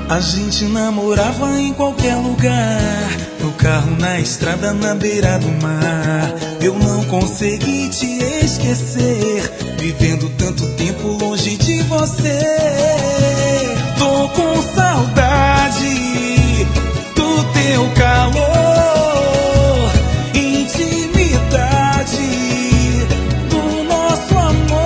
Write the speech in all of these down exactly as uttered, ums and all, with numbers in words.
A gente namorava em qualquer lugar, no carro, na estrada, na beira do mar. Eu não consegui te esquecer, vivendo tanto tempo longe de você. Tô com saudade do teu calor, intimidade do nosso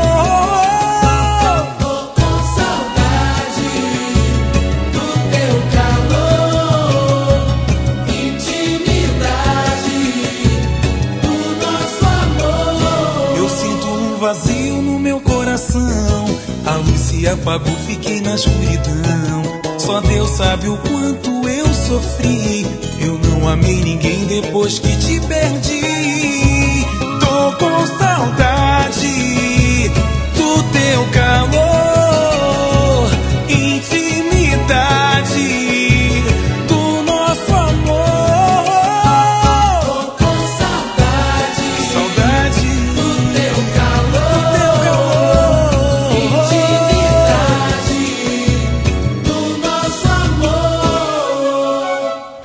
amor. Tô com saudade do teu calor, intimidade do nosso amor. Eu sinto um vazio no meu coração, a luz se apagou, fiquei na escuridão. Só Deus sabe o quanto eu sofri, eu não amei ninguém depois que te perdi. Tô com saudade do teu calor, intimidade do nosso amor. Tô com saudade, Saudade do teu calor, do teu calor, intimidade do nosso amor.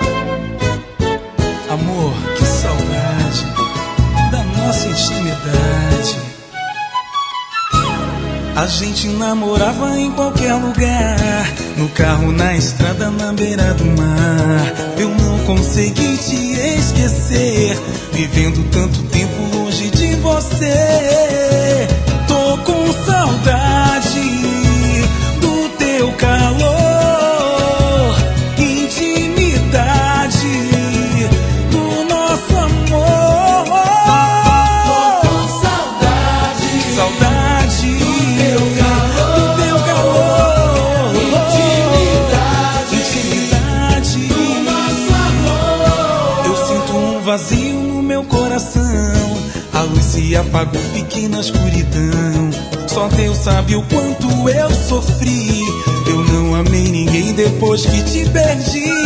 Amor, que saudade da nossa intimidade. A gente namorava em qualquer lugar, no carro, na estrada, na beira do mar. Eu não consegui te esquecer, vivendo tanto tempo longe de você. Tô com saudade do teu calor, intimidade do nosso amor. Tô com saudade, Saudade do teu calor, do teu calor, intimidade intimidade do nosso amor. Eu sinto um vazio no meu coração, a luz se apagou, fiquei na escuridão. Só Deus sabe o quanto eu sofri, eu não amei ninguém depois que te perdi.